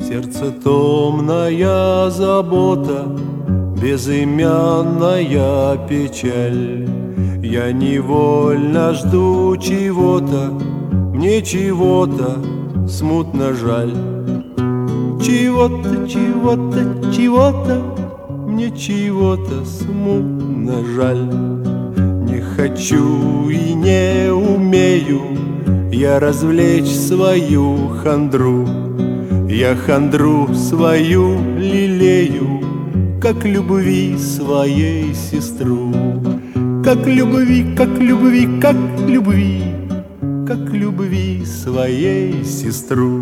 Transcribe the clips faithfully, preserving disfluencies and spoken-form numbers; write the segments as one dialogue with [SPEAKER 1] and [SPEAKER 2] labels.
[SPEAKER 1] Сердце томная забота, безымянная печаль. Я невольно жду чего-то, мне чего-то смутно жаль. Чего-то, чего-то, чего-то, мне чего-то смутно жаль. Не хочу и не умею я развлечь свою хандру. Я хандру свою лелею, как любви своей сестру. Как любви, как любви, как любви, как любви своей сестру.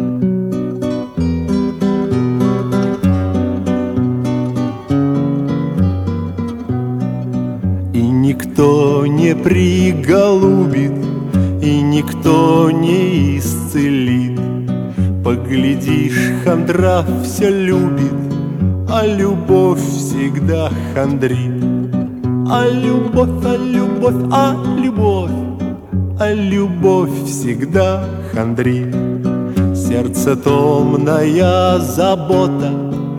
[SPEAKER 1] И никто не приголубит, и никто не исцелит. Поглядишь, хандра все любит, а любовь всегда хандрит. А любовь, а любовь, а любовь, а любовь всегда хандрит. Сердце томная забота,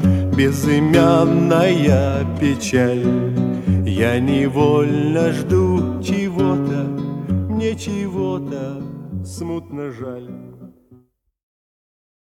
[SPEAKER 1] безымянная печаль. Я невольно жду чего-то, мне чего-то смутно жаль.